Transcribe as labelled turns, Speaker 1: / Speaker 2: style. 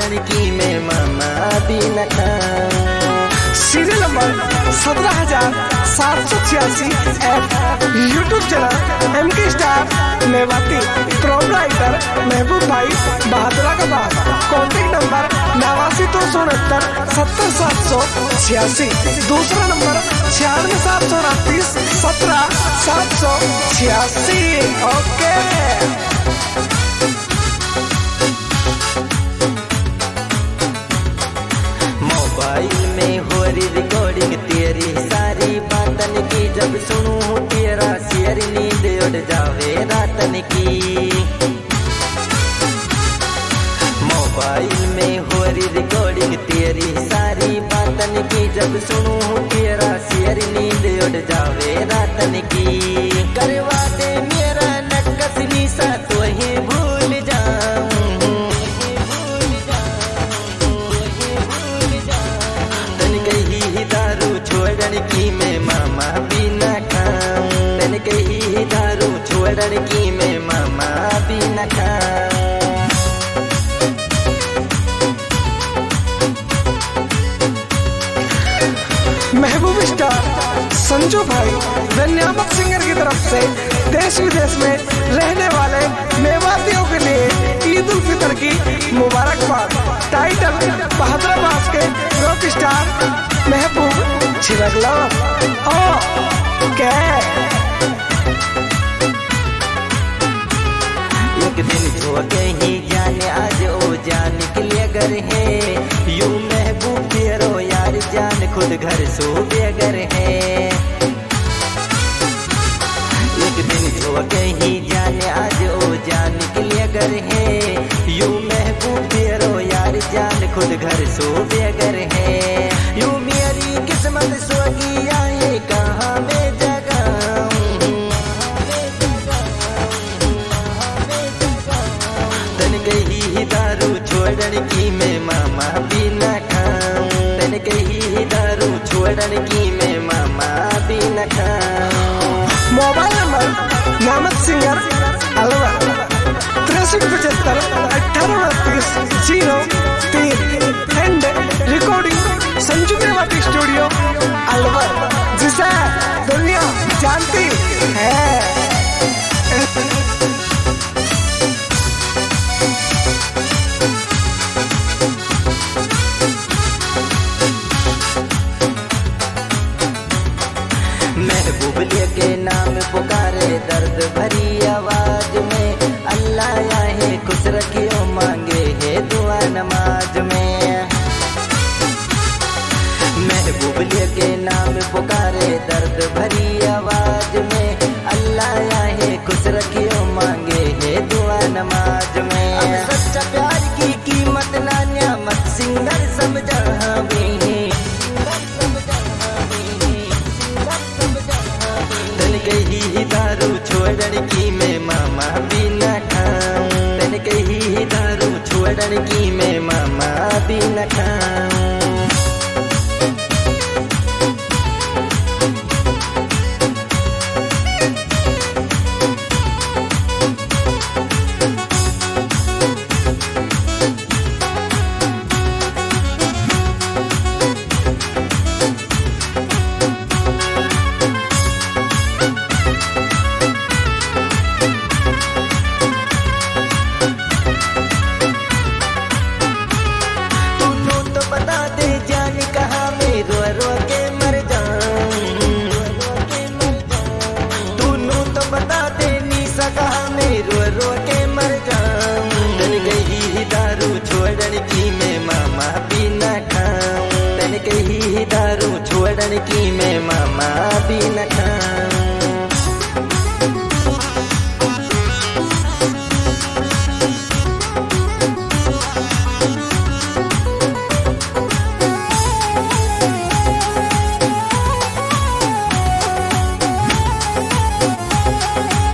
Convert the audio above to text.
Speaker 1: छोड़न की मैं मामा भी न खाऊं।
Speaker 2: Serial number 17,786 YouTube channel MK star Mewati, proprietor Mehboob भाई बहादुराबाद। Contact number 89 269 70 786। दूसरा नंबर 96 738 17 786। ओके।
Speaker 1: मोबाइल में हो रही रिकॉर्डिंग तेरी सारी बातन की, जब सुनूं तेरा शेर नींद उड़ जावे रातन की। मोबाइल में हो रही रिकॉर्डिंग तेरी सारी बातन की, जब सुनूं तेरा शेर नींद उड़ जावे रातन की। करवा दे मेरा नक्कसनी सा तो ही भूल जाऊं। दारू छोड़न की मैं मामा भी न खाऊं। मैंने कही दारू छोड़न की मैं मामा भी न खाऊं।
Speaker 2: महबूब स्टार संजू भाई धन्यवाद सिंगर की तरफ से देश विदेश में रहने वाले मेवातियों के लिए ईद उल फितर की मुबारकबाद। टाइटल बहादुराबाद के रॉक स्टार महबूब छिरगला।
Speaker 1: एक दिन जो कहीं जाने आज ओ जान के लिए घर है, यूं महबूब तेरो यार जान खुद घर सो बेगर है। एक दिन जो कहीं जाने आज ओ जान के लिए घर है, यूं महबूब तेरो यार जान खुद घर सो बेगर है। यूं मेरी किस्मत सो गया ये कहाँ में जगाऊं। तन कही दारू छोड़न की मैं मामा भी न खाऊं। तन कही दारू छोड़न की मैं मामा भी न खाऊं।
Speaker 2: मोबाइल नंबर नामक सिंगर अलवा 6375 18 03 and recording Sanju Mewati studio Alwar, जिसे दुनिया जानती है।
Speaker 1: महबूब के नाम पुकारे दर्द भरी आवाज में, अल्लाह है खुश रखियो मांगे है दुआ नमाज में। महबूब के नाम पुकारे दर्द भरी आवाज में, अल्लाह है खुश रखियो मांगे है दुआ नमाज में। अब सच्चा प्यार की कीमत ना नियामत सिंगर समझा भी कही दारू छोड़न की मैं मामा भी न खाऊं। मैंने कही दारू छोड़न की मैं मामा भी न खाऊं। दारू छोड़न की मैं मामा भी न खाऊं।